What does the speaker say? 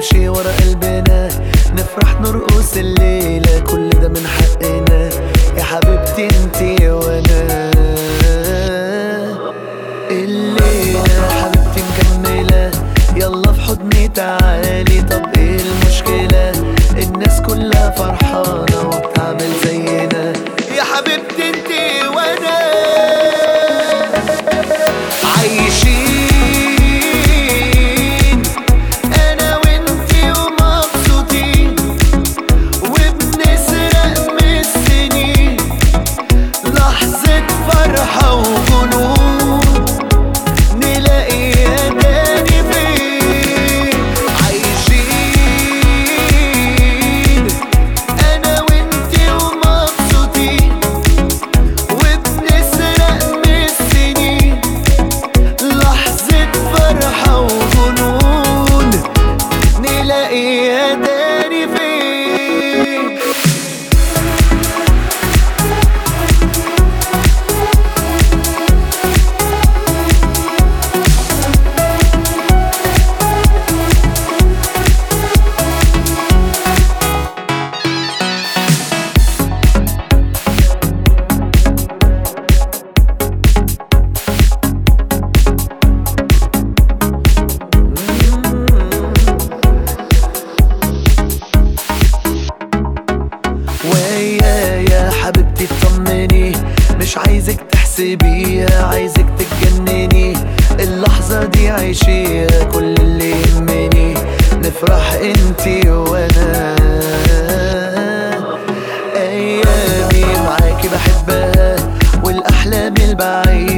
نمشي ورا قلبنا، نفرح نرقص الليلة، كل ده من حقنا يا حبيبتي انتي وانا. الليلة حبيبتي مكملة، يلا في حضني تعالي. طب ايه المشكلة؟ الناس كلها فرحانة وبتعمل زينا يا حبيبتي انتي وانا. عايشين انا وانتي ومبسوطين، وبنسرق من السنين لحظة فرحة وجنون، نلاقيها تاني فين. عايشين انا وانتي ومبسوطين، وبنسرق من السنين لحظة فرحة وجنون، نلاقيها تاني فين. ويا يا حبيبتي اطمني، مش عايزك تحسبيها، عايزك تتجنني. اللحظة دي عيشيها، كل اللي يهمني نفرح انتي وانا. ايامي معاكي بحبها، والاحلام البعيدة